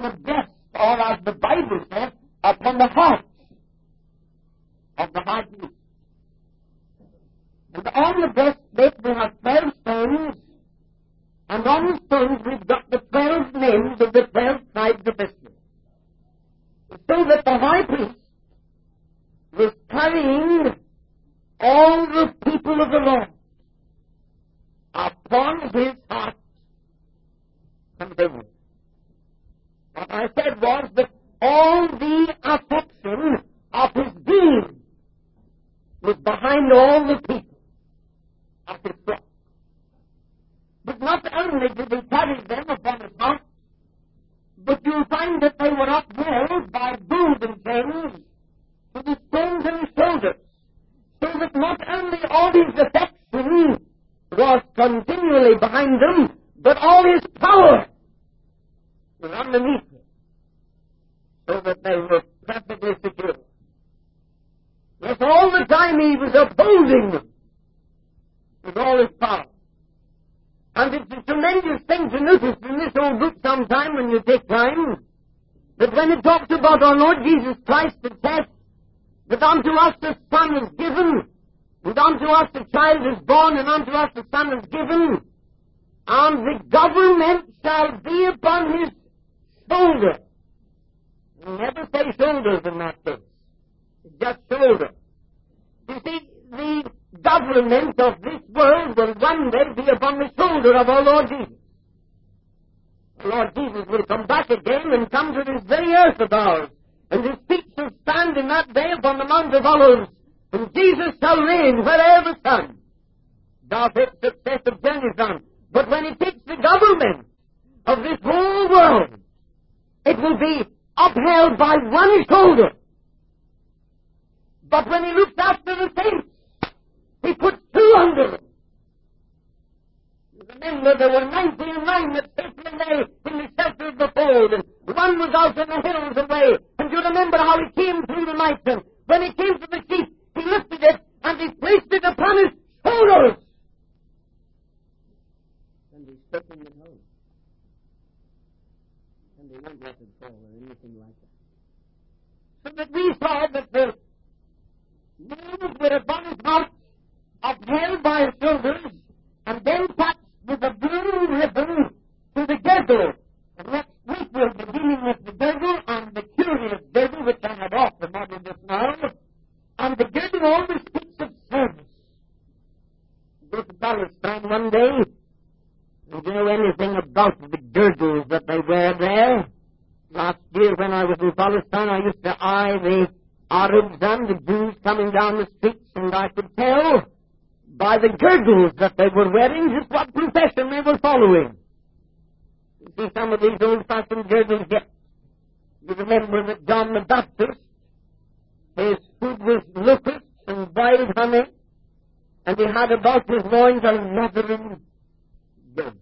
upon the breast, or as the Bible says, upon the heart of the high priest. And on the breastplate we have 12 stones, and on the stones we've got the 12 names of the 12 tribes of Israel. So that the high priest was carrying all the people of the Lord upon his heart continually. What I said was that all the affection of his being was behind all the people of his flock. But not only did he carry them upon his heart, but you'll find that they were upheld by golden chains to the stones in his shoulders, so that not only all his affection was continually behind them, but all his power was underneath them, so that they were perfectly secure. Yes, all the time he was upholding them with all his power. And it's a tremendous thing to notice in this old book sometime when you take time, that when it talks about our Lord Jesus Christ, it says that unto us the Son is given, and unto us the child is born, and unto us the Son is given, and the government shall be upon his shoulder. You never say shoulders in that case. It's just shoulder. You see, the government of this world will one day be upon the shoulder of our Lord Jesus. The Lord Jesus will come back again and come to this very earth of ours, and his feet shall stand in that day upon the Mount of Olives, and Jesus shall reign wherever sun doth its success of journeys on. But when he takes the government of this whole world, it will be upheld by one shoulder. But when he looks after the saints, he puts two under them. You remember there were 99 that safely lay in the shelter of the fold, and one was out in the hills away. And you remember how he came through the night, and when he came to the sheep, he lifted it and he placed it upon his shoulders. And he stuck him at home. And he won't let it fall or anything like that. So that we saw that the nails were upon his mouth, upheld by his shoulders, and then touched with a blue ribbon to the girdle. And next week we'll be dealing with the girdle and the curious girdle which I have off the model just now. And the girdle always speaks of service. Go to Palestine one day, and do you know anything about the girdles that they wear there? Last year when I was in Palestine, I used to eye the Arabs and the Jews coming down the streets, and I could tell by the girdles that they were wearing just what profession they were following. You see some of these old-fashioned girdles yet. You remember that John the Baptist, his food was locusts and wild honey, and he had about his loins a leathern girdle.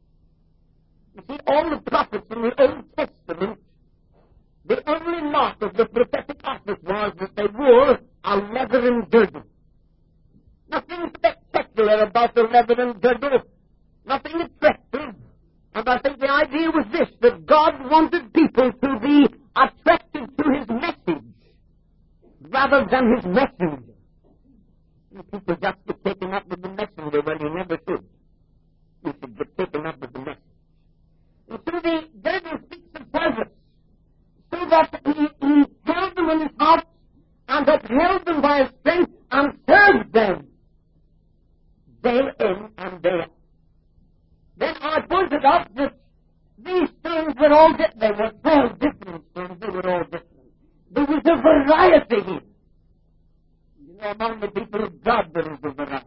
You see, all the prophets in the Old Testament, the only mark of the prophetic office was that they wore a leathern girdle. Nothing spectacular about the leathern girdle, nothing attractive. And I think the idea was this, that God wanted people to be attracted to his message rather than his messenger. You people just get taken up with the messenger when you never should. You should get taken up with the message. And so the girdle speaks of service, so that he held them in his heart and upheld them by his strength and served them day in and day out. Then I pointed out that these stones were all different. There were 12 different stones. They were all different. There was a variety here. You know, among the people of God there is a variety.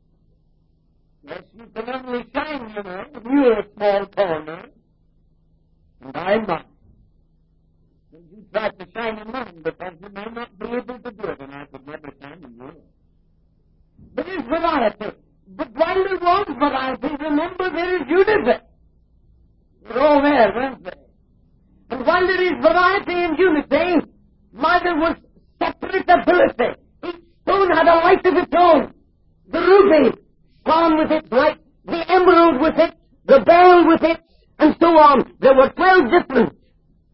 Yes, you can only shine, you know, if you're a small corner, and I'm not. And you try to shine in mine, because you may not be able to do it, and I could never shine in yours. But there's variety. But while there was variety, remember there is unity. We're all there, weren't they? And while there is variety and unity, while there was separate ability, each stone had a light of its own. The ruby shone with its light, the emerald with it, the beryl with it, and so on. There were 12 different.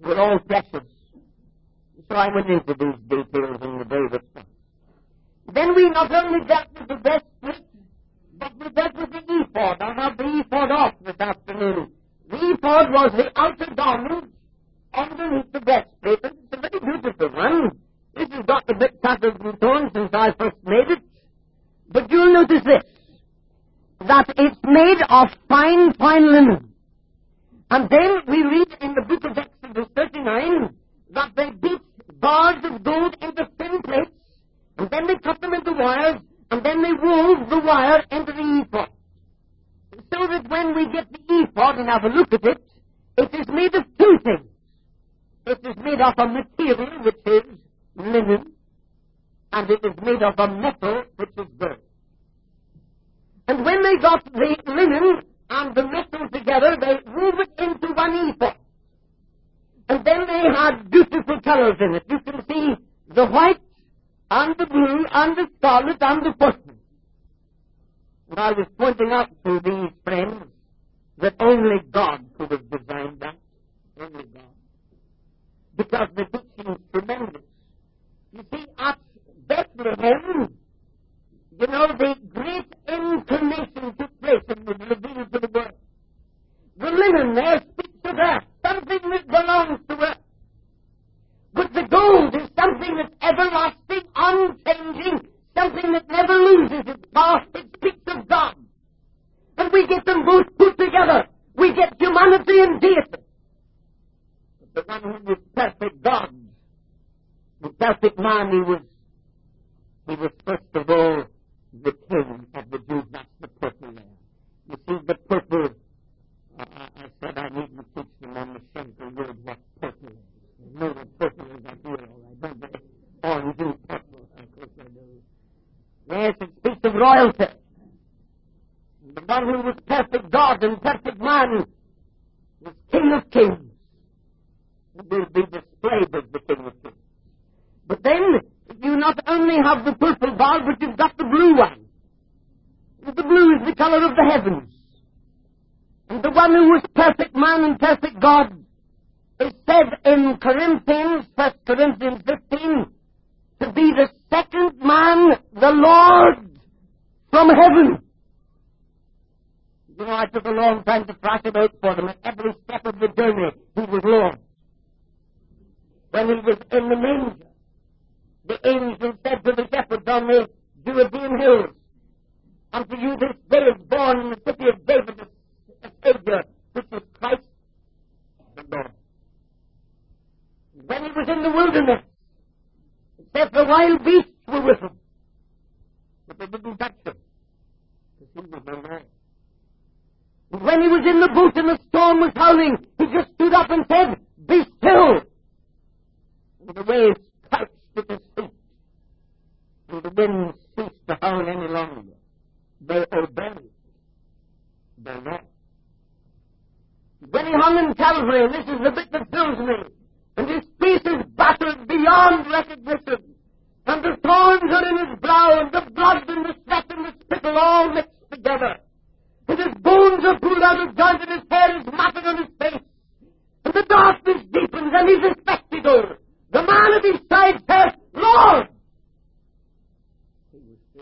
were all precious. So I went into these details in the day that passed. Then we not only dealt with the breastplate, but we dealt with the ephod. I have the ephod off this afternoon. The ephod was the outer garment underneath the breastplate. It's a very beautiful one. This has got a bit tattered and torn since I first made it. But you'll notice this, that it's made of fine, fine linen. And then we read in the book of Exodus 39 that they beat bars of gold into thin plates, and then they cut them into wires, and then they wove the wire into the ephod. So that when we get the ephod and have a look at it, it is made of two things. It is made of a material which is linen, and it is made of a metal which is gold. And when they got the linen and the metal together, they wove it into one ephod. And then they had beautiful colors in it. You can see the white and the blue and the scarlet and the purple. And I was pointing out to these friends that only God could have designed that. Only God. Because the teaching is tremendous. You see, at Bethlehem, you know, the great incarnation took place and was revealed to the world. The linen there speaks of earth, something that belongs to earth. But the gold is something that's everlasting, unchanging, something that never loses its power. It speaks of God. And we get them both put together. We get humanity and deity. But the one who was perfect God, the perfect man, he was first of all the king of the Jews. That's the purple there. You see, the purple, I said I needn't teach them on the central word what purple is. You know what purple is up here, all right, don't they? Orange and purple, of course I do. Yes, it speaks of royalty. The one who was perfect God and perfect man was King of Kings. It will be displayed as the King of Kings. But then, you not only have the purple bar, but you've got the blue one. The blue is the color of the heavens. And the one who was perfect man and perfect God is said in Corinthians, 1 Corinthians 15, to be the second man, the Lord, from heaven. You know, I took a long time to thrash it out for them. At every step of the journey, he was Lord. When he was in the manger, the angel said to the shepherds on the Judean hills, unto you this day is born in the city of David a Savior, which is Christ the Lord. When he was in the wilderness, it says the wild beasts were with him, but they didn't touch him, because he was the Lord. And when he was in the boat and the storm was howling, he just stood up and said, be still. And the waves crouched at his feet, and the wind ceased to howl any longer. They obeyed the Lord. When he hung in Calvary, and this is the bit that fills me, and his face is battered beyond recognition, and the thorns are in his brow, and the blood and the sweat and the spittle all mixed together, and his bones are pulled out of joint, and his hair is matted on his face, and the darkness deepens, and he's a spectacle. The man at his side says, Lord! He was still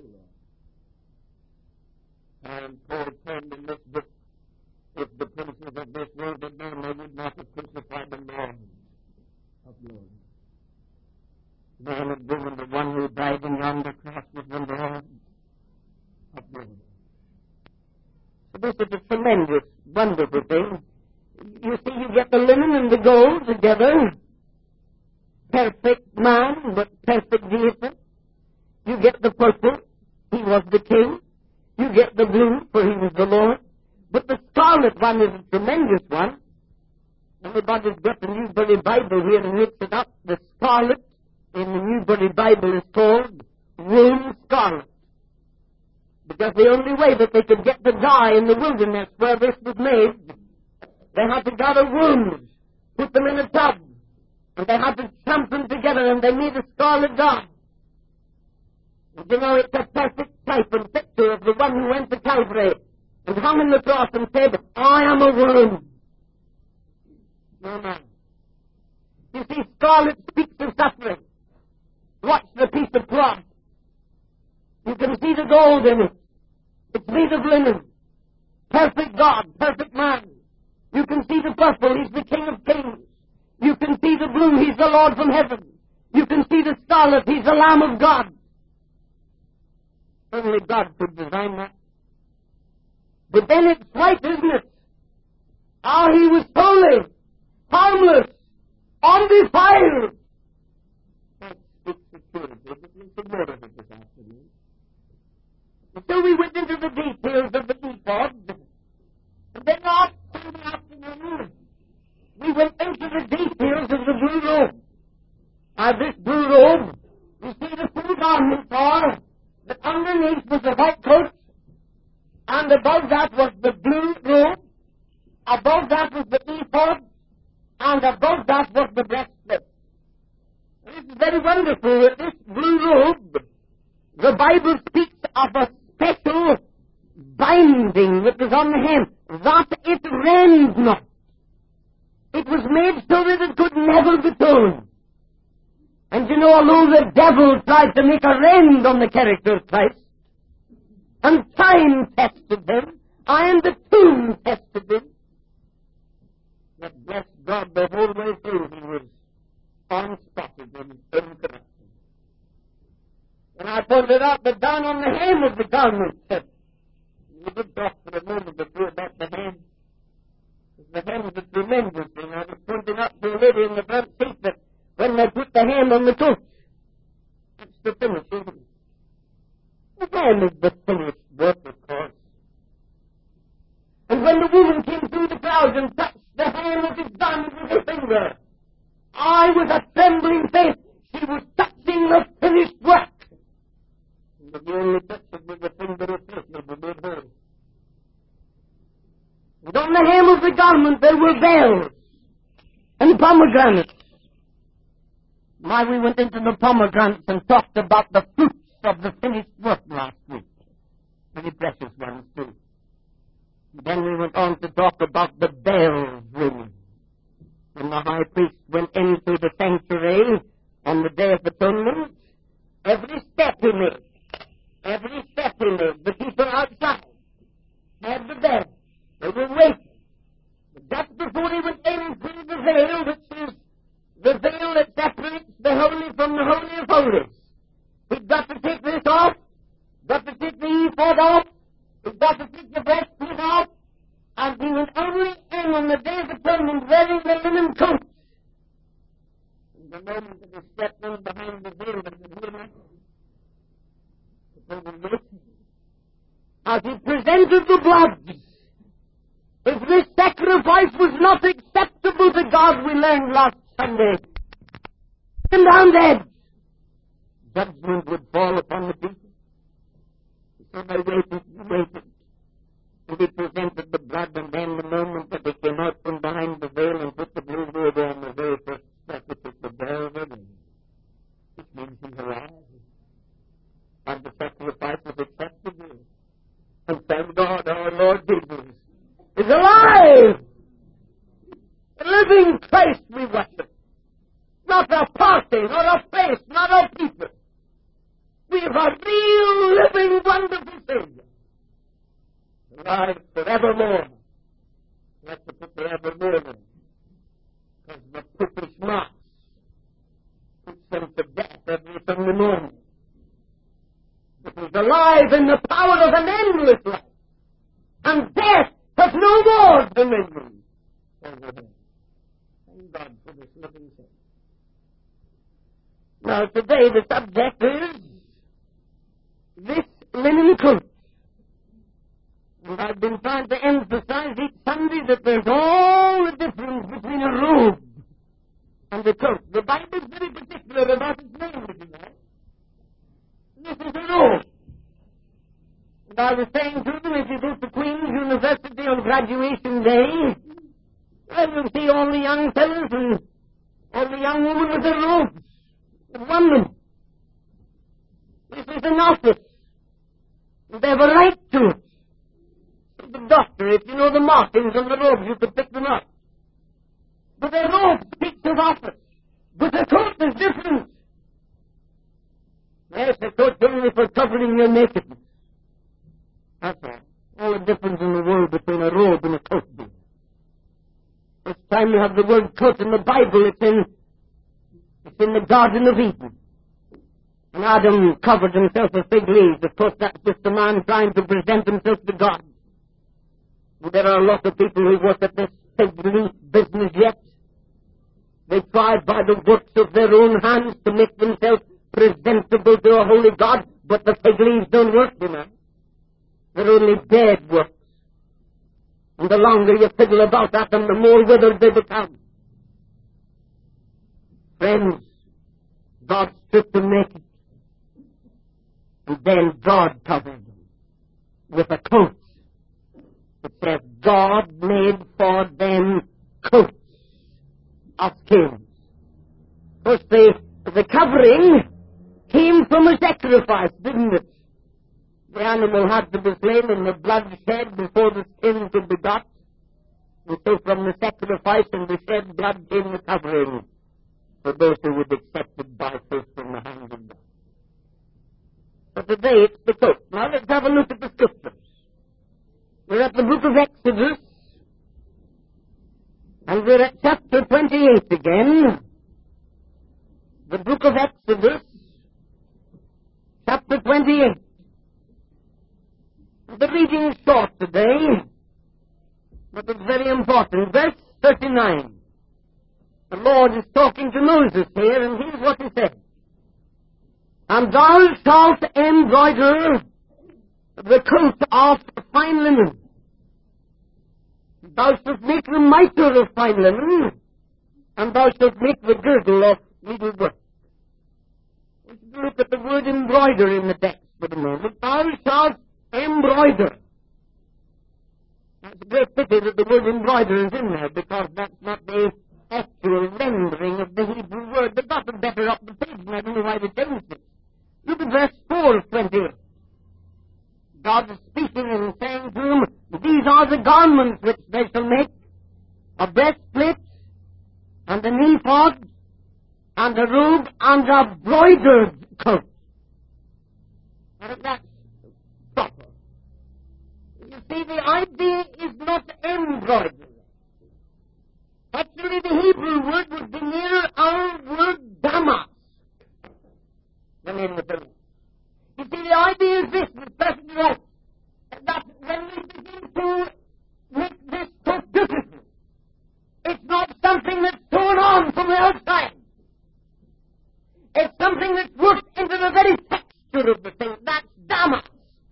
Lord. And Paul turned in this book, if the princes of this world had known, they would not have crucified the Lord of glory. Man had given the one who died in yonder cross was the Lord of glory. So this is a tremendous, wonderful thing. You see, you get the linen and the gold together. Perfect man, but perfect deity. You get the purple, he was the king. You get the blue, for he was the Lord. But the scarlet one is a tremendous one. Everybody's got the Newbury Bible here and looks it up. The scarlet in the Newbury Bible is called wool scarlet. Because the only way that they could get the dye in the wilderness where this was made, they had to gather wounds, put them in a tub, and they had to chomp them together, and they made a scarlet dye. And you know, it's a perfect type and picture of the one who went to Calvary and hung on the cross and said, I am a worm. No man. scroll, it speaks of suffering. Watch the piece of cloth. You can see the gold in it. It's made of linen. Perfect God, perfect man. You can see the purple, He's the King of Kings. You can see the blue, He's the Lord from heaven. You can see the scarlet, He's the Lamb of God. Only God could design that. But then it's white, isn't it? How He was holy, harmless, undefiled. That speaks security, but we should notice it this afternoon. So we went into the details of the ephod, and then on Sunday afternoon, we went into the details of the blue robe. This blue robe, you see the full garment for, that underneath was the white coat, and above that was the blue robe, above that was the ephod, and above that was the breastplate. This is very wonderful that this blue robe, the Bible speaks of a special binding that was on the hem, that it rend not. It was made so that it could never be torn. And you know, although the devil tried to make a rend on the character of Christ, and time tested him, and the tomb tested him, but bless God, the whole way through he was unspotted and incorruptible. And I pointed out that down on the hem of the garment, we did talk for a moment or two about the hem. The hem is a tremendous thing. I was pointing out to a lady in the front seat that when they put the hem on the coat, that's the finish, isn't it? The hem is the finished work, of course. And when the woman came through the crowd and touched the hem of His garment with her finger, I, with a trembling face, she was touching the finished work. And the only touch it with the finger of faith never made her. And on the hem of the garment there were bells and pomegranates. Why, we went into the pomegranates and talked about the fruits of the finished work last week. Very precious ones, too. Then we went on to talk about the bells ringing. When the high priest went into the sanctuary on the Day of Atonement, every step he made, the people outside had the bell. They were waiting. But just before he went in through the veil, which is the veil that separates the holy from the holy of holies, he'd got to take this off, got to take the ephod off, he'd got to take the breastplate off, and he was only in on the Day of Atonement wearing the linen coat. And the moment that he stepped in behind the veil, they could hear him. As he presented the blood, if this sacrifice was not acceptable to God, we learned last Sunday, and down dead, judgment would fall upon the people. So they waited. And he presented the blood, and then the moment that they came out from behind the veil and put the blue robe on the very first step, it took the veil with him. Which means he's alive. And the sacrifice was acceptable. And thank God our Lord Jesus is alive! The living Christ we worship. Not a party, not a place, not a people. We have a real, living, wonderful Savior. Alive forevermore. We have to put forevermore in. Because the Popish Mass puts them to death every Sunday morning. It is alive in the power of an endless life. And death has no more dominion over them. Thank God for this living Savior. Now today the subject is this linen coat. And I've been trying to emphasize each Sunday that there's all the difference between a robe and a coat. The Bible is very particular about its name, you know. This is a robe. And I was saying to them, if you go to Queen's University on graduation day, well, you'll see all the young fellas and all the young women with their robes. They've won them. This is an office. They have a right to it. The doctor, if you know the markings on the robes, you could pick them up. But their robe speaks of office. But the coat is different. Yes, the coat's only for covering your nakedness. That's all. All the difference in the world between a robe and a coat. First time you have the word coat in the Bible, it's in the Garden of Eden. And Adam covered himself with fig leaves. Of course, that's just a man trying to present himself to God. And there are a lot of people who work at this fig leaf business yet. They try by the works of their own hands to make themselves presentable to a holy God, but the fig leaves don't work, you know. They're only dead works. And the longer you fiddle about at them, the more withered they become. Friends, God stripped them naked. And then God covered them with a coat. It says God made for them coats of skins. Of course, the covering came from a sacrifice, didn't it? The animal had to be slain and the blood shed before the skin could be got. And so from the sacrifice and the shed blood came the covering for those who would accept it by faith in the hands of God. But today it's the coat. Now let's have a look at the scriptures. We're at the book of Exodus, and we're at chapter 28 again. The book of Exodus, chapter 28. The reading is short today, but it's very important. Verse 39. The Lord is talking to Moses here, and here's what he said. And thou shalt embroider the coat of fine linen. Thou shalt make the mitre of fine linen, and thou shalt make the girdle of needlework. Let's look at the word embroider in the text for the moment. Thou shalt embroider. It's a great pity that the word embroider is in there, because that's not the actual rendering of the Hebrew word. They got it better up the page, and I don't know why they changed it. Look at verse 4 of 28. God is speaking and saying to him, these are the garments which they shall make, a breastplate, and an ephod, and a robe, and a broidered coat. And that's proper. You see, the idea is not embroidery. Actually, the Hebrew word would be nearer our word damask than in the Bible. You see, the idea is this, it's perfectly right, that when we begin to make this coat beautiful, it's not something that's thrown on from the outside. It's something that's worked into the very texture of the thing. That's damask.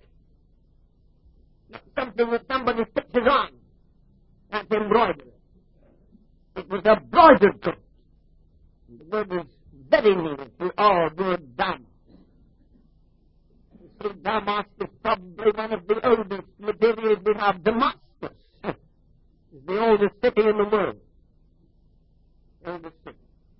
Not something that somebody stitches on. That's embroidery. It was a broidered coat. The word is very near to our word damask. You see, damask is probably one of the oldest materials we have. Damascus is the oldest city in the world. The oldest city.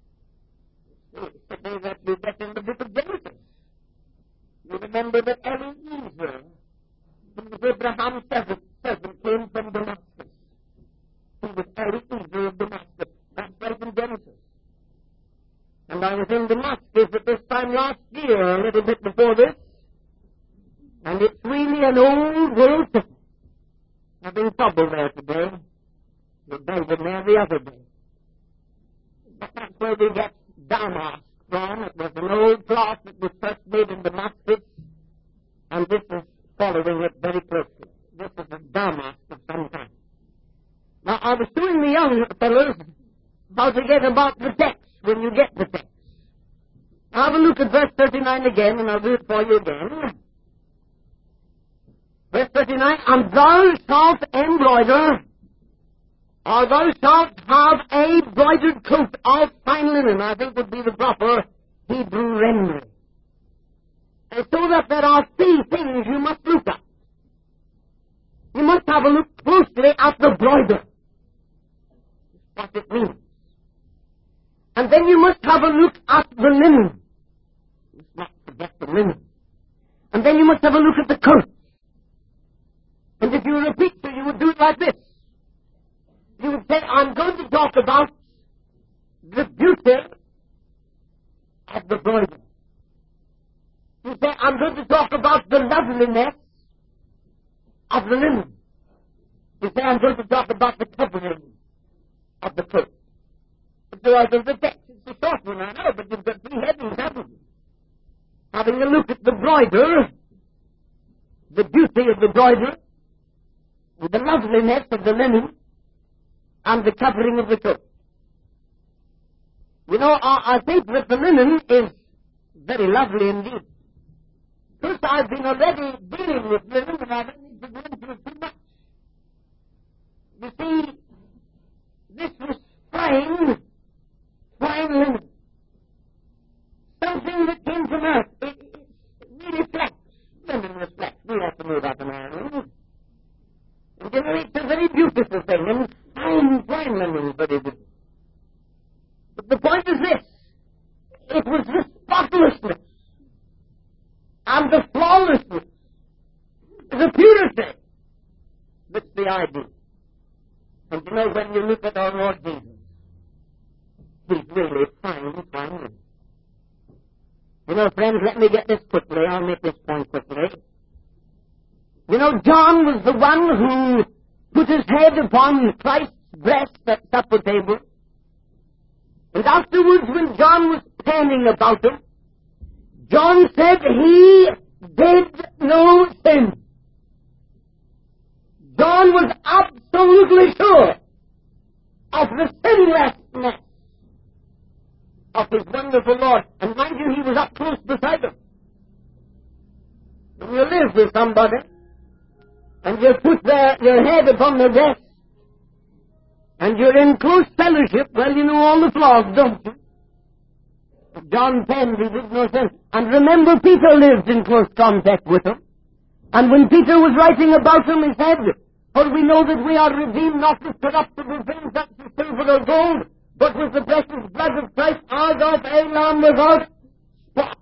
City that you get in the book of Genesis. You remember that Eliezer, who was Abraham's servant, came from Damascus. He was Eliezer of Damascus. That's right in Genesis. And I was in Damascus at this time last year, a little bit before this, and it's really an old world city. Having trouble there today. We're building there the other day. But that's where we get damask from. It was an old cloth that was first made in Damascus, and this is following it very closely. This is a damask of some kind. Now, I was showing the young fellows how to get about the text when you get the text. Now, have a look at verse 39 again, and I'll do it for you again. Verse 39, and thou shalt embroider, or thou shalt have a broidered coat of fine linen, I think would be the proper Hebrew rendering. And so that there are three things you must look at. You must have a look closely at the broider. What it means. And then you must have a look at the linen. You must not forget the linen. And then you must have a look at the coat. And if you were a preacher, you would do it like this. You would say, I'm going to talk about the beauty the broider. You say, I'm going to talk about the loveliness of the linen. You say, I'm going to talk about the covering of the coat. The order of the text. It's a short one, I know, but you've got three headings, haven't you? Having a look at the broider, the beauty of the broider, the loveliness of the linen, and the covering of the coat. You know, I think that the linen is very lovely indeed. Because I've been already dealing with linen, and I don't need to go into it too much. You see, this was fine linen. Something that came from earth. It really reflects. Linen reflects. We have to know that in Ireland. And you know, it's a very beautiful thing, and fine linen is very good. But the point is this. It was the spotlessness and the flawlessness, the purity, that's the idea. And you know, when you look at our Lord Jesus, he's really fine linen. You know, friends, let me get this quickly. I'll make this point quickly. You know, John was the one who put his head upon Christ's breast at supper table. And afterwards, when John was penning about him, John said he did no sin. John was absolutely sure of the sinlessness of his wonderful Lord. And mind you, he was up close beside him. When you live with somebody, and you put your head upon their breast, and you're in close fellowship, well, you know all the flaws, don't you? John penned, he did no sin. And remember, Peter lived in close contact with him. And when Peter was writing about him, he said, for we know that we are redeemed not with corruptible things, such as silver or gold, but with the precious blood of Christ, as of a lamb without spot.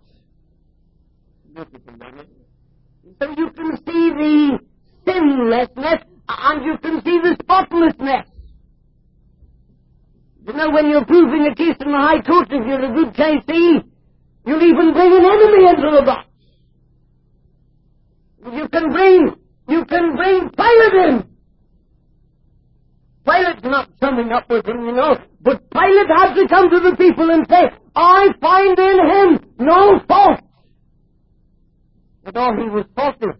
So you can see the sinlessness, and you can see the spotlessness. You know, when you're proving a case in the High Court, if you're a good KC, you'll even bring an enemy into the box. You can bring Pilate in. Pilate's not summing up with him, you know, but Pilate had to come to the people and say, I find in him no fault. But all he was faultless.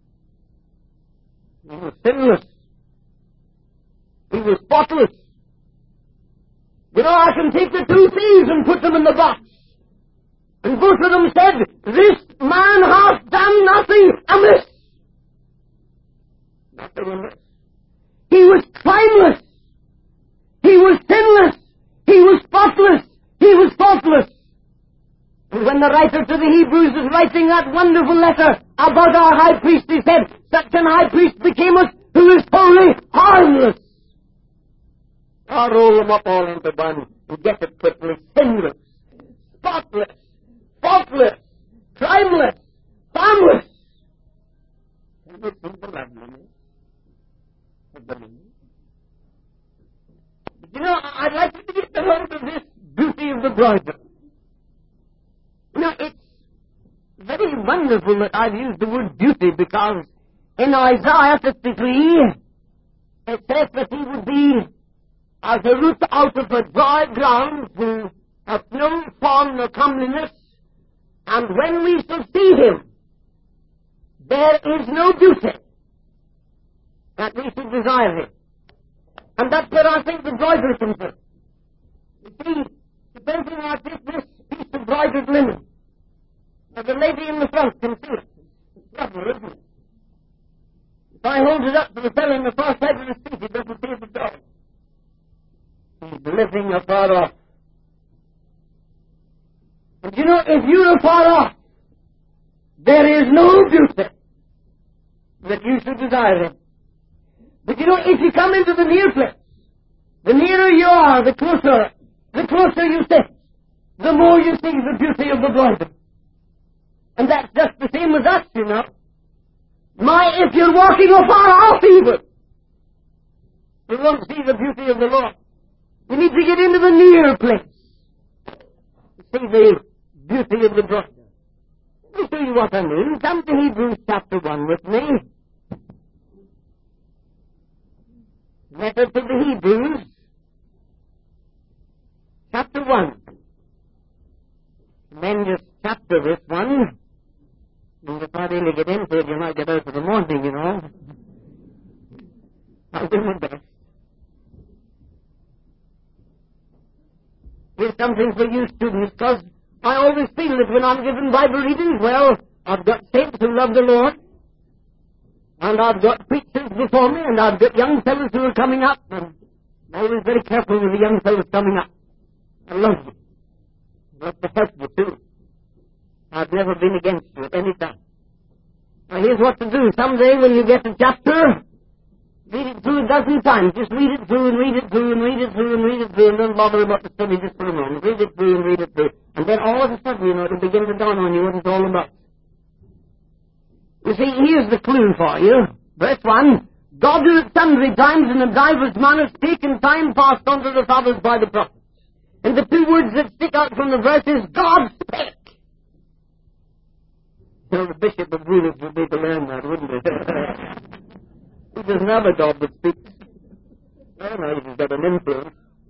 He was sinless. He was spotless. You know, I can take the two thieves and put them in the box. And both of them said, this man hath done nothing amiss. Nothing amiss. He was crimeless. He was sinless. He was spotless. He was faultless. And when the writer to the Hebrews was writing that wonderful letter about our high priest, he said, such an high priest became us who is wholly harmless. I'll roll them up all into one and get it quickly. Sinless, spotless, faultless, crimeless, harmless. And this is the loveliness of the linen. But you know, I'd like you to get the hold of this beauty of the broider. You know, it's very wonderful that I've used the word beauty, because in Isaiah 53, it says that he would be as a root out of a dry ground, who hath no form nor comeliness, and when we shall see him, there is no beauty that we should desire him. And that's where I think the broider is concerned. You see, supposing I take this piece of broidered linen, now the lady in the front can see it. It's lovely, isn't it? If I hold it up to the fellow in the far side of the street, he doesn't see it at all. He's living afar off. And you know, if you're afar off, there is no beauty that you should desire him. But you know, if you come into the near place, the nearer you are, the closer you sit, the more you see the beauty of the broider. And that's just the same as us, you know. If you're walking afar off even, you won't see the beauty of the Lord. You need to get into the near place to see the beauty of the brother. Let me show you what I mean. Come to Hebrews chapter 1 with me. Letter to the Hebrews, chapter 1. Tremendous chapter, this one. And if I really get into it, you might get out of the morning, you know. I'll do my best. Here's something for you students, because I always feel that when I'm given Bible readings, well, I've got saints who love the Lord, and I've got preachers before me, and I've got young fellows who are coming up, and I'm always very careful with the young fellows coming up. I love you. I'd love to help you too. I've never been against you at any time. Now here's what to do. Someday when you get a chapter, read it through a dozen times. Just read it through and read it through and read it through and read it through, and don't bother about the study just for a moment. Read it through and read it through. And then all of a sudden, you know, it'll begin to dawn on you what it's all about. You see, here's the clue for you. Verse 1, God who at sundry times and in divers manners spake in time past unto the fathers by the prophets. And the two words that stick out from the verse is God spake. You know, the Bishop of Woolwich would need to learn that, wouldn't he? He doesn't have a God that speaks. I know he's got an influence.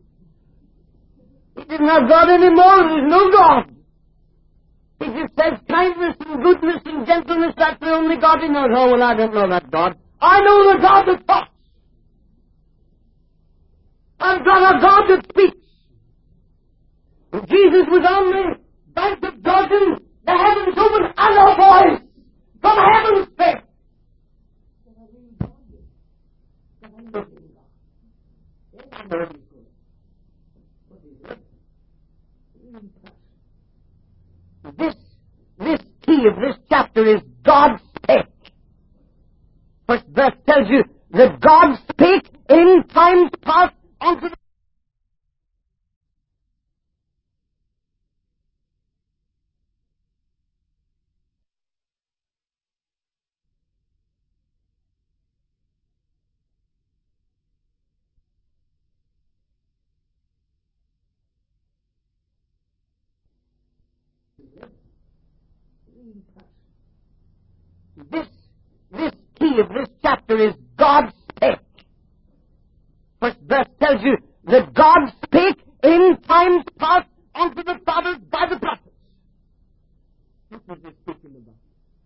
He didn't have God anymore. There's no God. He just says kindness and goodness and gentleness, that's the only God he knows. Oh, well, I don't know that God. I know the God that talks. I've got a God that speaks. When Jesus was on the bank of Jordan, the heavens opened and a voice from heaven spake. This key of this chapter is God spake. First verse tells you that God spake in times past unto the This key of this chapter is God spake. First verse tells you that God spake in times past unto the fathers by the prophets. What was he speaking about?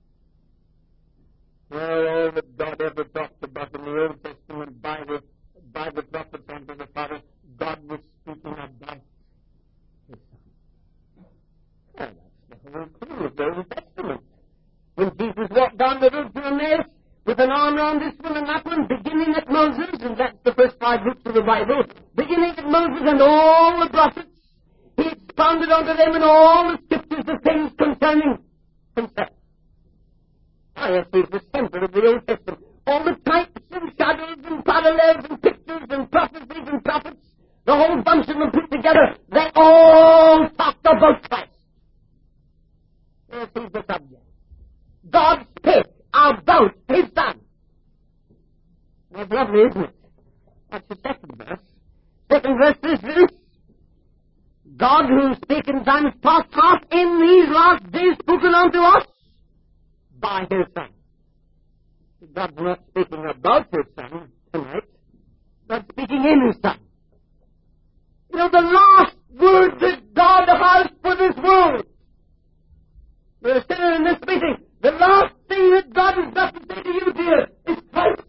Well, all that God ever talked about in the Old Testament by the prophets unto the fathers, God was speaking about his Son. Well, that's the whole clue of the Old Testament. When Jesus walked down the road to Emmaus with an arm around this one and that one, beginning at Moses, and that's the first 5 books of the Bible, beginning at Moses and all the prophets, he expounded unto them in all the scriptures the things concerning himself. I have seen the center of the Old Testament. All the types and shadows and parallels and pictures and prophecies and prophets, the whole bunch of them put together, they all talked about Christ. This is the subject. God spake about his Son. That's lovely, isn't it? That's the second verse. Second verse is this. God who spake in times past hath in these last days spoken unto us by his Son. God's not speaking about his Son tonight. God's speaking in his Son. You know, the last word that God has for this world. We're sitting in this meeting. The last thing that God has got to say to you, dear, is Christ.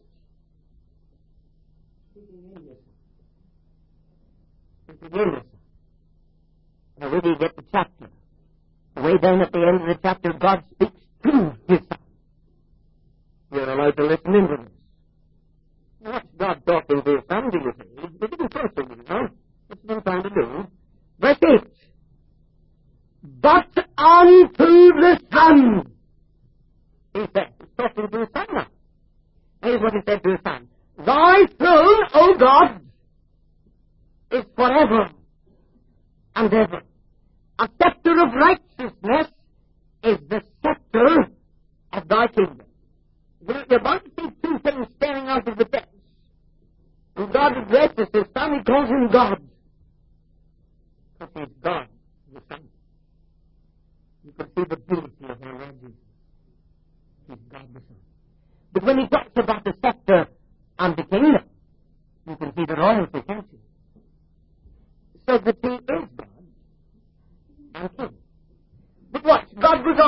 Now, where do you get the chapter? Way down at the end of the chapter, God speaks to his Son. You're allowed to listen into this. Now, what's God talking to his Son, do you say? He didn't talk to him, you know. What's he trying to do? Verse 8. But unto the Son, he said, he's talking to his Son now. Here's what he said to his Son. Thy throne, O God, is forever and ever. A scepter of righteousness is the scepter of thy kingdom. You're about to see two things staring out of the text. When God addresses his Son, he calls him God. Because he's God, the Son.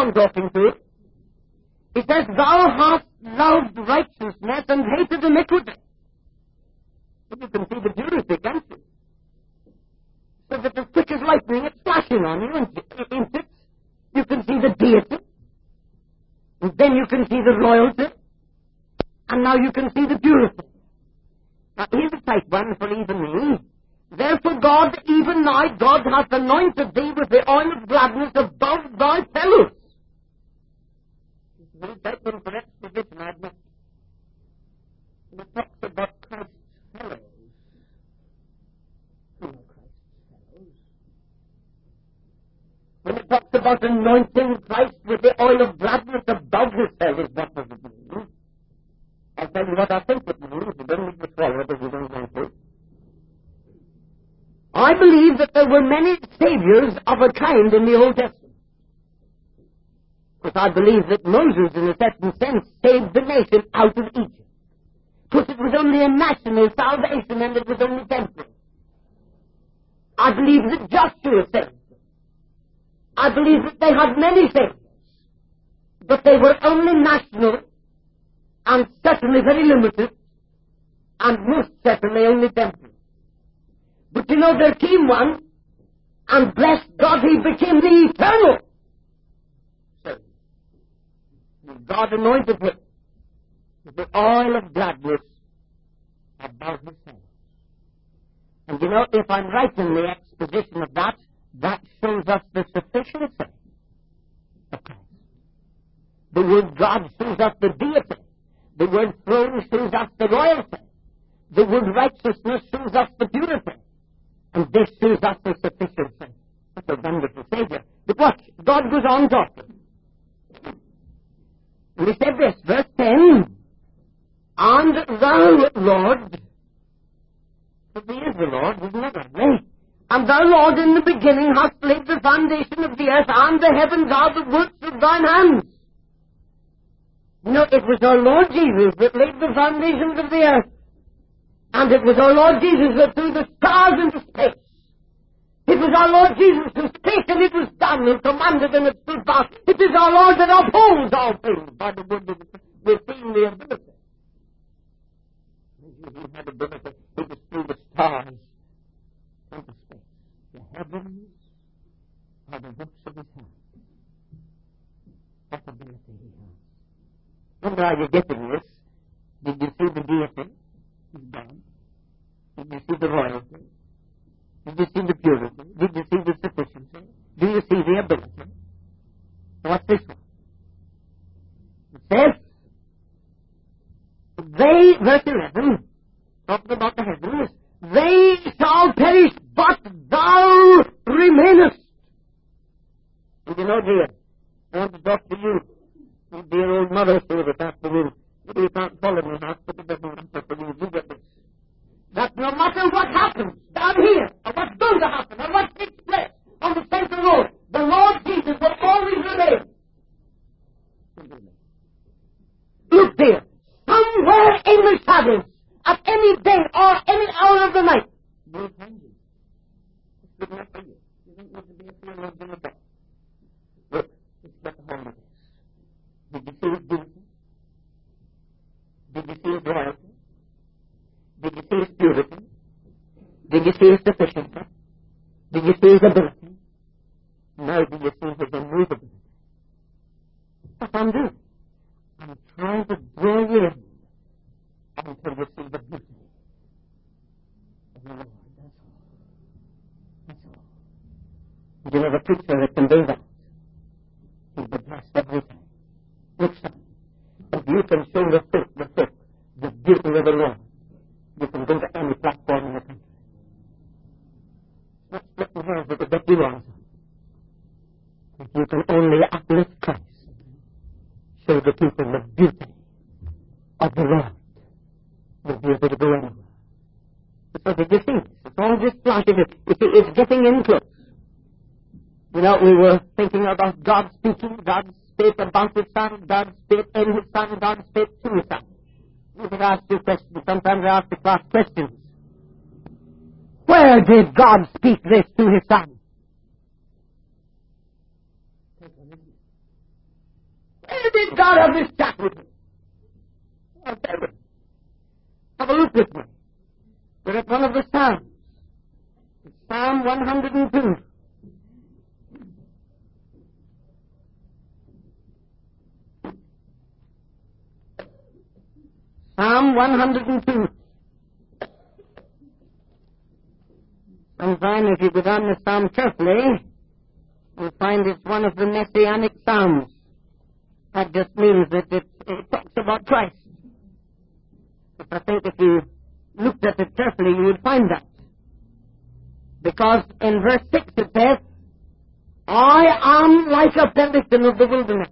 John talking to. He says, thou hast loved righteousness and hated iniquity. But you can see the purity, can't you? So that as quick as lightning, it's flashing on you, isn't it? You can see the deity. And then you can see the royalty. And now you can see the purity. Now here's a tight one for even me. Therefore God, even now, God hath anointed thee with the oil of gladness above thy fellows. It's very tight one for exposition, I admit. And it talks about Christ's fellows. Who are Christ's fellows? When it talks about anointing Christ with the oil of gladness above his fellows, what does it mean? I'll tell you what I think it means. You don't need to swallow it if you don't want to. I believe that there were many saviors of a kind in the Old Testament. Because I believe that Moses, in a certain sense, saved the nation out of Egypt. Because it was only a national salvation and it was only temporal. I believe that Joshua saved them. I believe that they had many saviors. But they were only national and certainly very limited and most certainly only temporal. But you know, there came one, and bless God, he became the eternal. So, God anointed him with the oil of gladness above his fellows. And you know, if I'm right in the exposition of that, that shows us the sufficiency of Christ. The word God shows us the deity. The word throne shows us the royalty. The word righteousness shows us the purity. And this shows us the sufficiency of the wonderful Savior. But watch, God goes on talking. And he said this, verse 10, and thou, Lord, for he is the Lord, isn't it, lovely? And thou, Lord, in the beginning hast laid the foundation of the earth, and the heavens are the works of thine hands. You know, it was our Lord Jesus that laid the foundations of the earth. And it was our Lord Jesus that threw the stars into space. It was our Lord Jesus who spake and it was done, and commanded and it stood fast. It is our Lord that upholds all things by the word of we're seeing the ability. He had ability. He just threw the stars into space. The heavens are the works of his hand. What ability he has. Wonder how you're getting this. Did you see the deity? God. Did you see the royalty? Did you see the purity? Did you see the sufficiency? Do you see the ability? What's this one? It says, they, verse 11, talking about the heavens, they shall perish, but thou remainest. And you know, dear, I want to talk to you, my dear old mother, here this afternoon. Maybe you can't follow me now, but it doesn't matter for you. You get this. That no matter what happens down here, or what's going to happen, or what takes place on the central road, the Lord Jesus will always remain. Look there, somewhere in the shadows, at any day or any hour of the night, we'll find you. It's good enough for you. You don't need to be a theologian of that. Look, let's get the whole of this. Did you see his beauty? Did you see his royalty? Did you see his purity? Did you see his sufficiency? Did you see his ability? Now do you see his immovability? That's what I'm doing. I'm trying to draw you in until you see the beauty of the Lord. That's all. That's all. You know the preacher that can do that. He'll be blessed every time. Next time. If you can show the beauty of the Lord, you can go to any platform in the country. Not splitting hairs with the best you want. If you can only uplift Christ, show the people the beauty of the Lord, you'll be able to go anywhere. So did you see this? It's all just flashing. It's getting in close. You know, we were thinking about God speaking. God spake about his Son. God spake in his Son. God spake to his Son. We could ask you questions. Sometimes I ask the class questions. Where did God speak this to his Son? God have this chat with me? I'll tell you. Have a look with me. We're at one of the Psalms. It's Psalm 102. Psalm 102. Sometime if you go down the Psalm carefully, you'll find it's one of the Messianic Psalms. That just means that it talks about Christ. But I think if you looked at it carefully, you would find that. Because in verse 6 it says, I am like a pelican of the wilderness.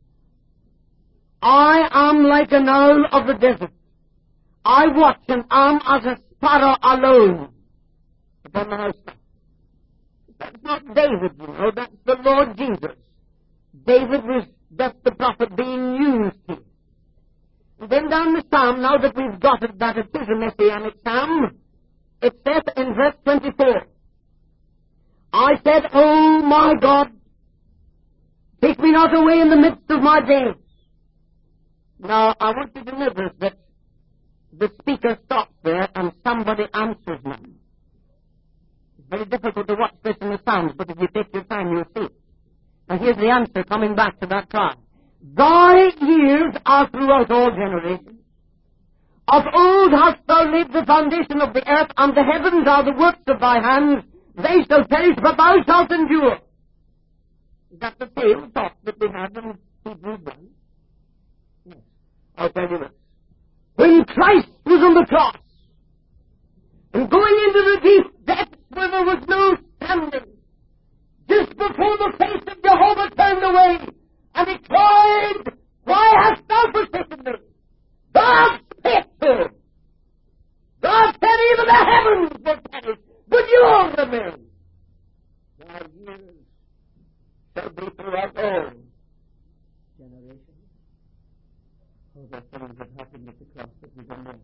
I am like an owl of the desert. I watch and am as a sparrow alone upon the housetop. That's not David, you know, that's the Lord Jesus. David was just the prophet being used here. And then down the psalm, now that we've got it, that it is a messianic psalm, it says in verse 24, I said, Oh my God, take me not away in the midst of my days. Now, I want you to notice that the speaker stops there and somebody answers him. It's very difficult to watch this in the Psalms, but if you take your time, you'll see it. And here's the answer coming back to that cry. Thy years are throughout all generations. Of old hast thou laid the foundation of the earth, and the heavens are the works of thy hands. They shall perish, but thou shalt endure. Is that the same thought that we have in Hebrews 1? Yes. I'll tell you this. When Christ was on the cross, and going into the deep depths where there was no standing, just before the face of Jehovah turned away, and he cried, Why hast thou forsaken me? God spake to him. God said, Even the heavens will perish, but you remain. Thy years shall be throughout all generations. Oh, the things that happened at the cross that we don't know.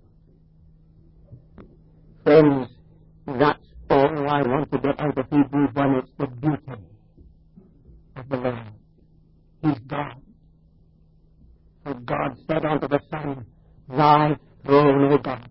Friends, that's all I want to get out of Hebrews 1. It's the beauty of the Lord. He's God. For God said unto the Son, Thy throne, O God.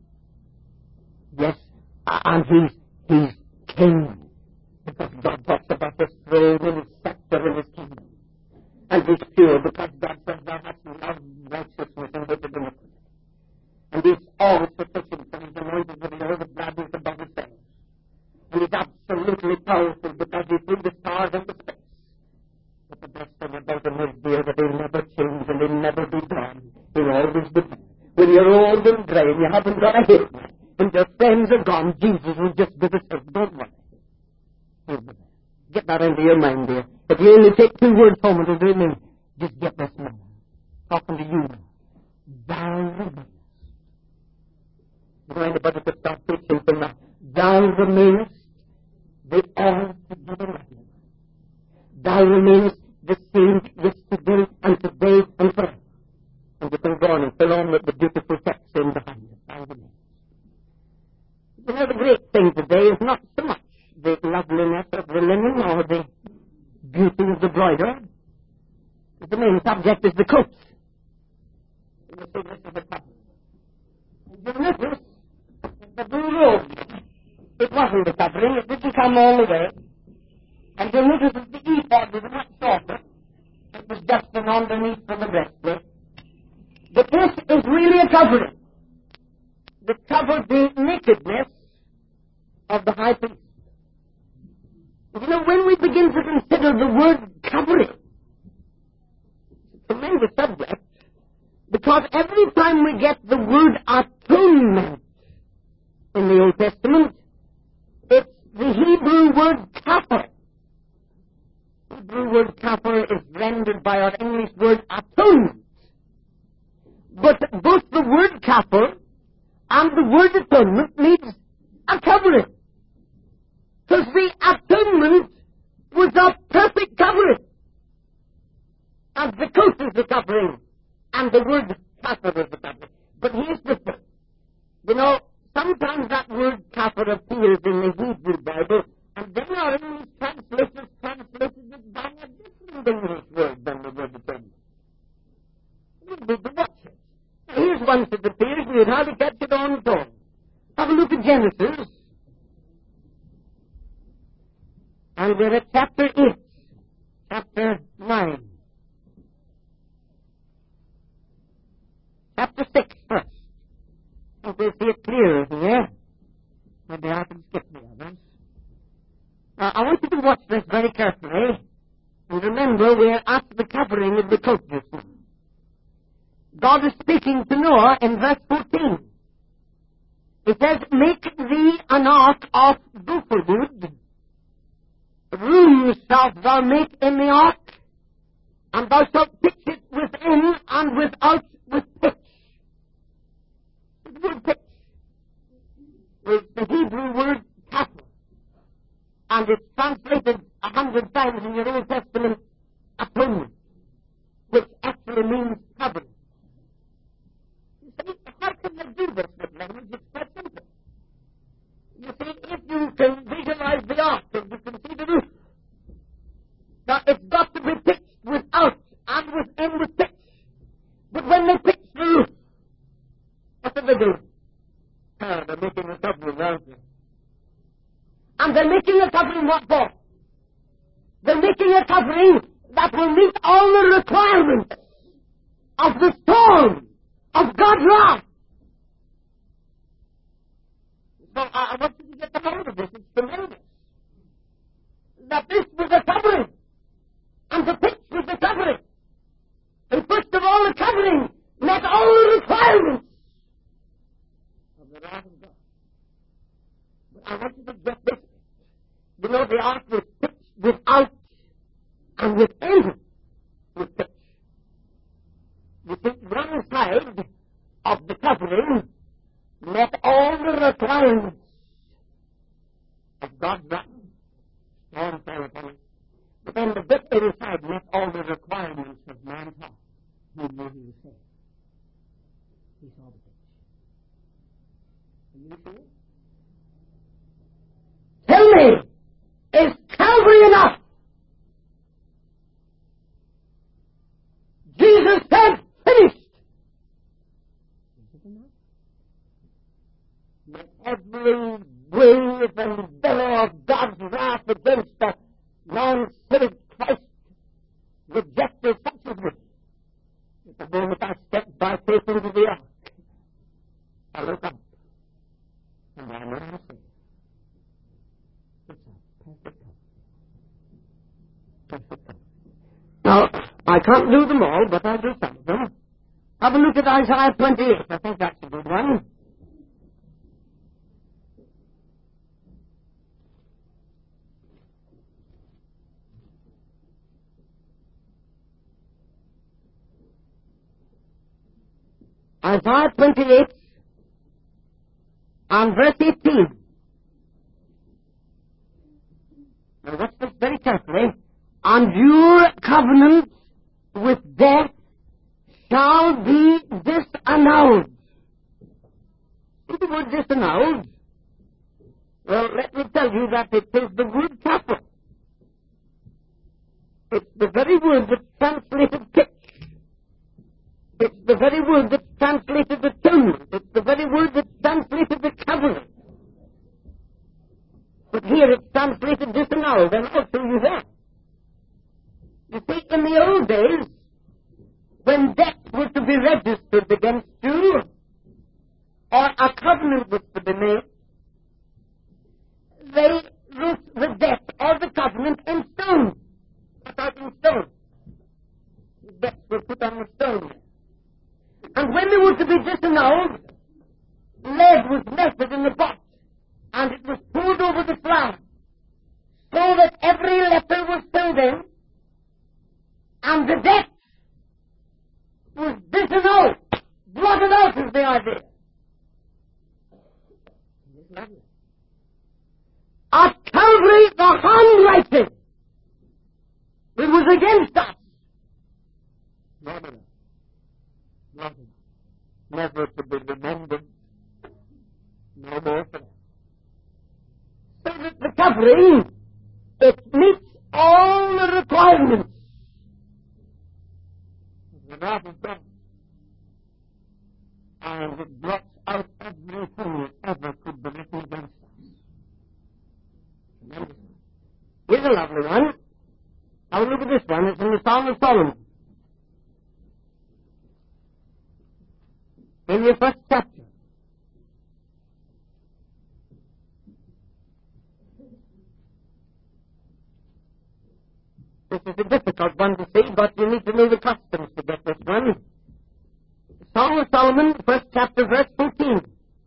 Yes, and He's King. Because God talks about His throne and His scepter and His kingdom. And He's pure because God says, Thou hast loved righteousness and hated iniquity. And He's all sufficient for His anointed with the oil of gladness above His fellows. And He's absolutely powerful because He threw the stars into space. But the best thing about Him is, dear, that He'll never change and He'll never be gone. He'll always be there. When you're old and grey and you haven't got a hit, and your friends are gone, Jesus will just be the same. Don't worry. He'll be there. Get that into your mind, dear. If you only take 2 words home and do me, just get this now. Talking to you now. Thou remainest. You know, anybody could start preaching from that. Thou remainest the altogether lovely. Thou remainest the same yesterday and today and forever. And you can go on and fill on with the beautiful text in behind it. Thou remainest. You know, the great thing today is not so much the loveliness of the linen or the beauty of the broider. The main subject is the coat. You see, this is the covering. You notice the blue robe. It wasn't the covering. It didn't come all the way. And you notice that the ephod was much shorter. It was just an underneath for the breastplate. But this is really a covering that covered the nakedness of the high priest. You know, when we begin to consider the word covering, it's a tremendous subject, because every time we get the word atonement in the Old Testament, it's the Hebrew word kapar. The Hebrew word kapar is rendered by our English word atonement. But both the word kapar and the word atonement means a covering. Because the atonement was a perfect covering. And the coat is the covering. And the word kapar is the covering. But here's the thing. You know, sometimes that word kapar appears in the Hebrew Bible, and then our English translators translated it by a different English word than the word atonement. impossible to watch it. Now, here's one that appears we would hardly catch it on its own. Have a look at Genesis. And we're at chapter 8, chapter 9. Chapter 6 first. And we'll see it clearer here. Maybe I can skip the others. I want you to watch this very carefully. And remember, we're at the covering of the coat just now. God is speaking to Noah in verse 14. It says, make thee an ark of gopher wood. Rooms shalt thou make in the ark, and thou shalt pitch it within and without with pitch. The word pitch is the Hebrew word castle, and it's translated 100 times in your Old Testament atonement, which actually means covering. You see, how can you do this with language? It's quite simple. You see, if you can visualize the ark and you can see the roof, now it's got to be pitched without and within with pitch. But when they pitch the roof, what do they do? They're making a covering around it. And they're making a covering what for? They're making a covering that will meet all the requirements of the storm of God's wrath. So I want you to get the hold of this. It's tremendous. That this was a covering. And the pitch was the covering. And first of all, the covering met all the requirements of the wrath of God. But I want you to get this. You know, the ark was pitched without and within with pitch. You see, one side of the covering met all the requirements of God's wrath. Storm fell upon it. But then the victory side met all the requirements of man's heart. He knew he was saved. He saw the pitch. Can you see it? Tell me, is Calvary enough? Jesus said, finished. Is it enough? Let every wave and billow of God's wrath against the non-saved Christ rejected such as me. At the moment I step by faith into the ark, I look up, and I know I'm saved. It's a perfect cover. Perfect cover. Now, I can't do them all, but I'll do some of them. Have a look at Isaiah 28. I think that's a good one. Isaiah 28 and verse 18. Now watch this very carefully. And your covenant with death shall be disannulled. See the word disannulled? Well, let me tell you that it is the word capital. It's the very word that's translated pitch. It's the very word that's translated atonement. It's the very word that's translated the covenant. But here it's translated disannulled, and also you have. You see, in the old days, when debts were to be registered against you, or a covenant was to be made, they wrote the debt or the covenant in stone. Put out in stone. The debts were put on the stone. And when they were to be disannulled, lead was melted in the pot, and it was poured over the slab, so that every letter was filled in, and the debt was disannulled, blotted out is the idea. At Calvary, the handwriting, it was against us. Not enough. Not enough. Never to be remembered. No more for that. So that the covering, it meets all the requirements of the wrath of God. and it blots out everything that ever could be written against us. Tremendous. Here's a lovely one. Now look at this one. It's in the Song of Solomon. In the first chapter. This is a difficult one to see, but you need to know the customs to get this one. Song of Solomon, first chapter, verse 14.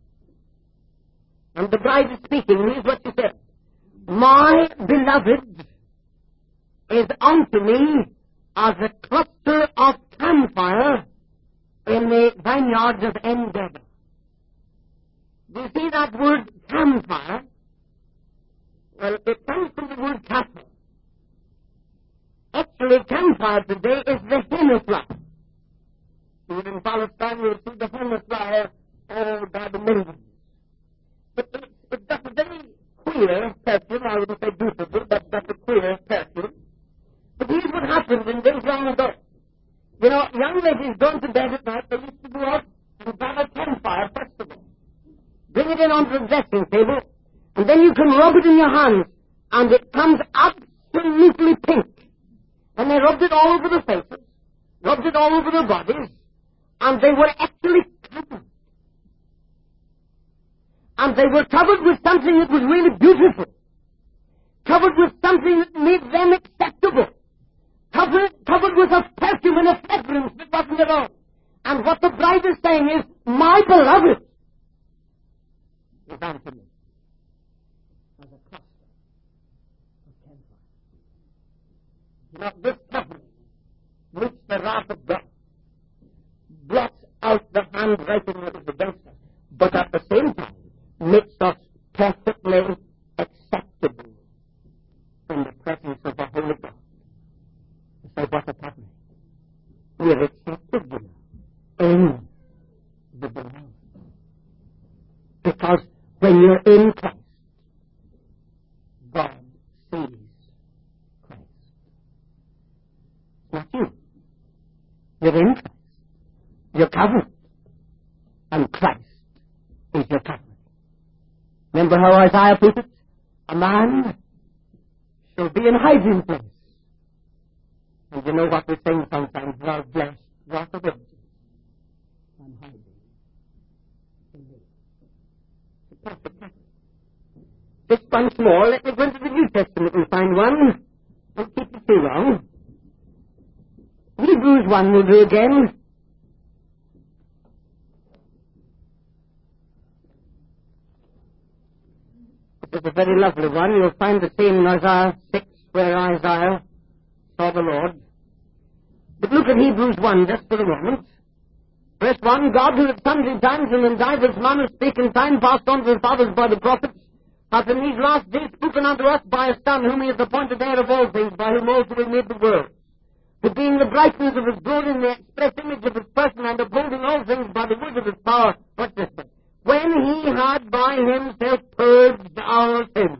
And the bride is speaking, and here's what she said. My beloved is unto me as a cluster of camphire in the vineyards of En-Gedi. Do you see that word camphire? Well, it comes from the word cattle. Actually, camphire today is the henna flower. Even in Palestine, you'll see the henna flower all by the millions. But it does a very queer perfume. I wouldn't say beautiful, but that's a queer perfume. But here's what happened in days long ago. You know, young ladies going to bed at night, they used to go out and grab a campfire, first of all. Bring it in onto the dressing table, and then you can rub it in your hands, and it comes absolutely pink. And they rubbed it all over the faces, rubbed it all over their bodies, and they were actually covered. And they were covered with something that was really beautiful, covered with something that made them acceptable, covered with a perfume and a fragrance that wasn't at all. And what the bride is saying is, my beloved is unto me as a cluster of camphire. Not this covering, which the wrath of God blots out the handwriting that is against us, but at the same time makes us perfectly acceptable in the presence of the Holy God. So what is happening? We are accepted in the beloved. Because when you're in Christ, God sees Christ. Not you. You're in Christ. You're covered. And Christ is your covering. Remember how Isaiah put it? A man shall be in hiding place. And you know what we sing sometimes? Thou blessed, wrath of virgins, and hiding in thee. It's a perfect covering. Just once more, let me go into the New Testament and find one. Don't keep it too long. Hebrews 1 will do again. This is a very lovely one. You'll find the same in Isaiah 6, where Isaiah saw the Lord. But look at Hebrews 1 just for a moment. Verse 1, God who at sundry times and in divers manners spake in time past unto the fathers by the prophets, hath in these last days spoken unto us by a Son, whom he hath appointed heir of all things, by whom also he made the world. Who being the brightness of his glory and the express image of his person, and upholding all things by the word of his power, what's this thing? When he had by himself purged our sins.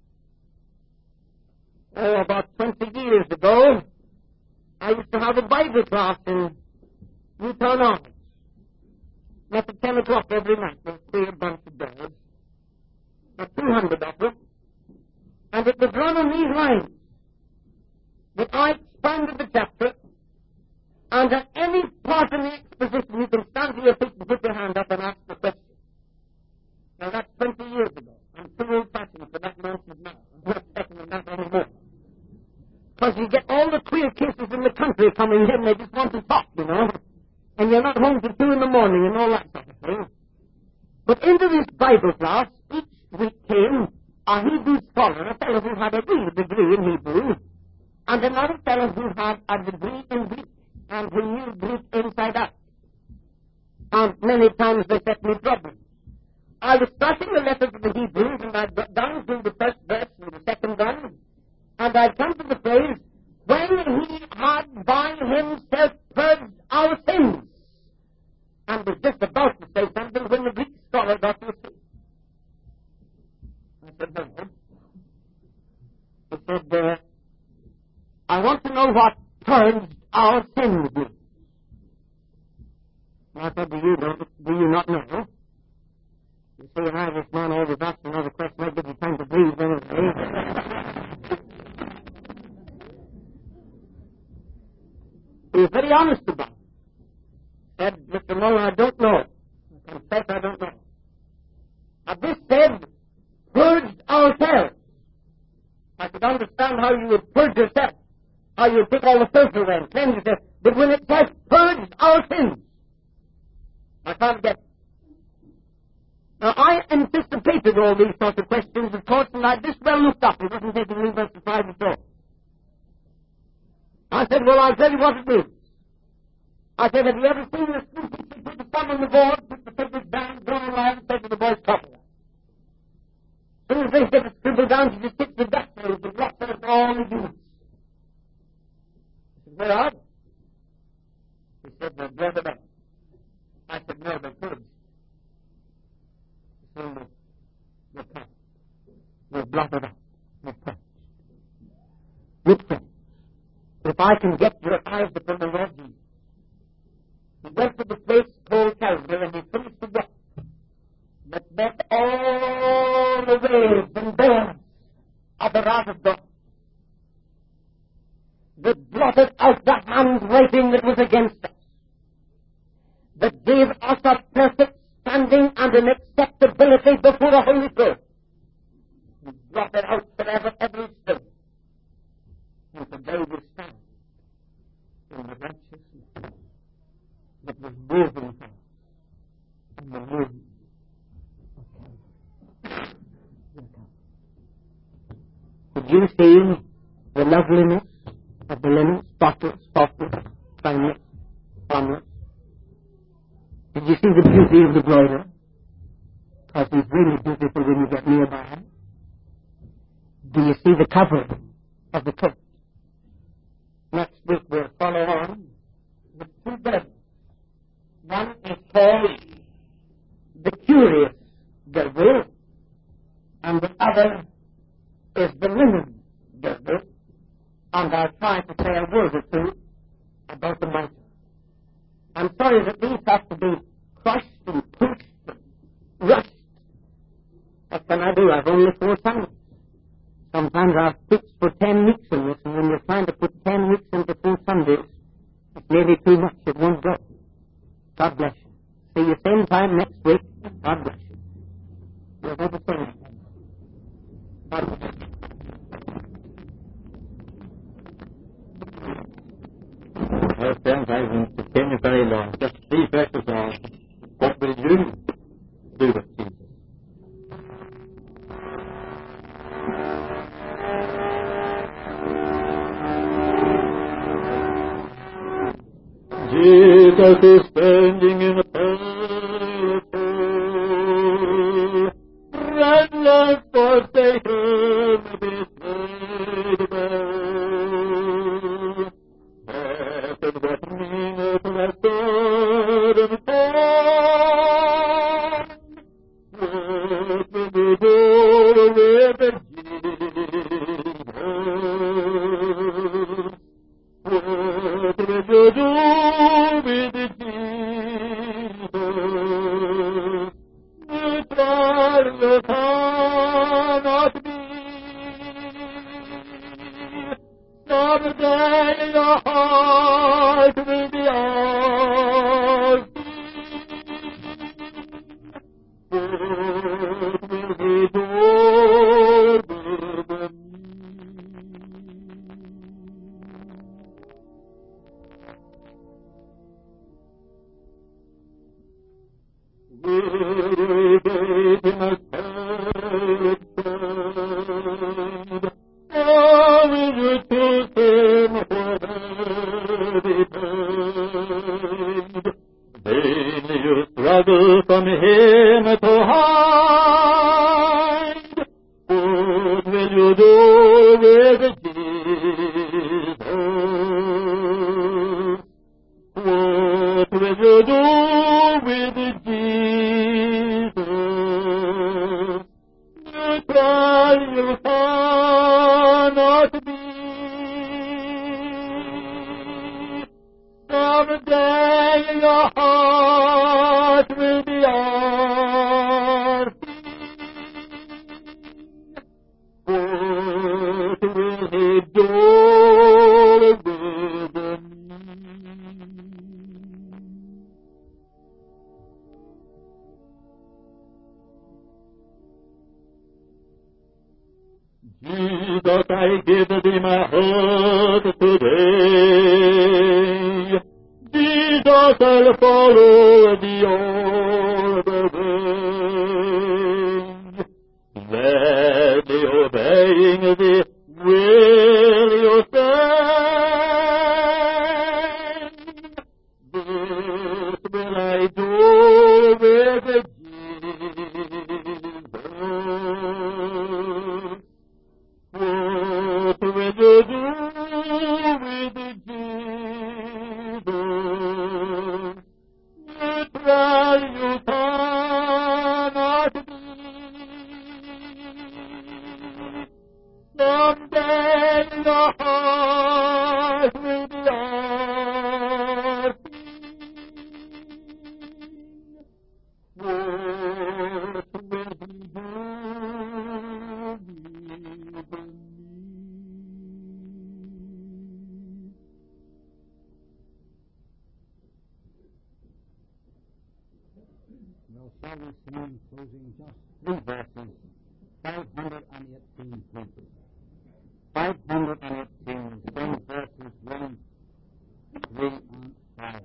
Oh, about 20 years ago, I used to have a Bible class in Newtown Arms. Met at 10 o'clock every night. There was a queer bunch of girls. About 200 of them. And it was run on these lines. That I expanded the chapter, and at any part in the exposition you can stand to your feet and put your hand up and ask the question. Now that's 20 years ago. I'm too old-fashioned for that nonsense now. I'm not second that anymore. Because you get all the queer cases in the country coming in, they just want to talk, you know. And you're not home till 2 in the morning and all that sort of thing. But into this Bible class, each week came a Hebrew scholar, a fellow who had a real degree in Hebrew, and another fellow who had a degree in Greek, and who knew Greek inside out. And many times they set me problems. I was starting the letter to the Hebrews, and I'd got down through the first verse and the second one, and I'd come to the phrase, when he had by himself purged our sins, and was just about to say something when the Greek scholar got to his feet. I said, no. He said, I want to know what purged our sins means. I said, do you was very honest about it. Said, Mr. Muller, I don't know. I confess I don't know. But this said, purged ourselves. I could understand how you would purge yourself, how you would take all the filth away and cleanse yourself. But when it says purged our sins, I can't get it. Now, I anticipated all these sorts of questions, of course, and I just well looked up. It doesn't take me verse 5 at all. I said, well, I'll tell you what it is. I said, have you ever seen the student put the thumb on the board, put the papers down, draw a line, and say to the boys, copy that? As soon as they get it scribbled down, she just sticks the dust with the block out all the units. I said, where are they? He said, they're brought about. I said, no, they're good. He said, they're cut. They're blotted out. They're touched. Good friends, if I can get your eyes upon the Lord Jesus, he went to the place called Calvary and he finished the work that met all the waves and bears of the wrath of God, that blotted out the handwriting that was against us, that gave us a perfect standing and an acceptability before the Holy Ghost. He blotted out forever every sin. And today we stand in the righteousness that was woven for us in the womb of Calvary. Did you see the loveliness of the linen, spotless, faultless, timeless, harmless? Did you see the beauty of the broider? Because he's really beautiful when you get nearby him. Do you see the covering of the coat? Next week we'll follow on with two beds. One is called the curious girdle, and the other is the linen girdle. And I'll try to say a word or two about the mitre. I'm sorry that these have to be crushed and pushed and rushed. What can I do? I've only 4 Sundays. Sometimes I've fixed for 10 weeks in this, and when you're trying to put 10 weeks into 4 Sundays, it's nearly too much. It won't go. God bless you. See you same time next week. God bless you. You're going to say God bless you. Well, friends, I won't continue very long. Just 3 verses on what will you do with Jesus? Jesus is standing in a parable, red light for Satan betrayed them. That what meaneth that God and God, what will you do with Jesus? What will you do with Jesus? The trial cannot be. Someday your heart will be asking, what will we do with me? Struggle from him to hide. What will you do with Jesus? What will you do with Jesus? The trial cannot be. Someday your heart will be asking, what will he do with me? it in my heart today. Jesus, I'll follow thee all the way. Gladly obeying thee will you stand. This will I do with Jesus. What will you do with Jesus? You try, you cannot be. Someday the heart will be asking, what will he do with me? Well, shall we sing in closing just 3 verses, 518, please. 518, sing verses 1, 3, and 5.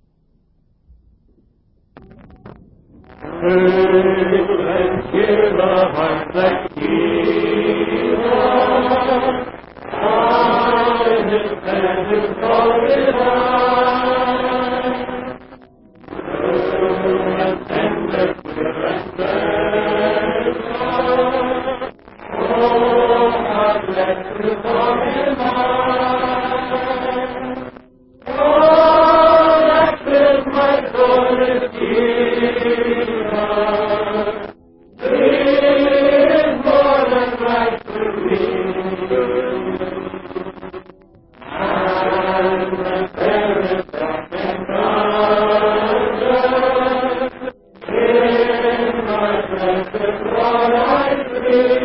Let's give a heart that keeps on his hand is calling on. And tender, pure and special. Oh, how blessed is for him on. Oh, that fills my soul with Jesus. Is more than life to me. And the fairest of them in my blessed Lord I see.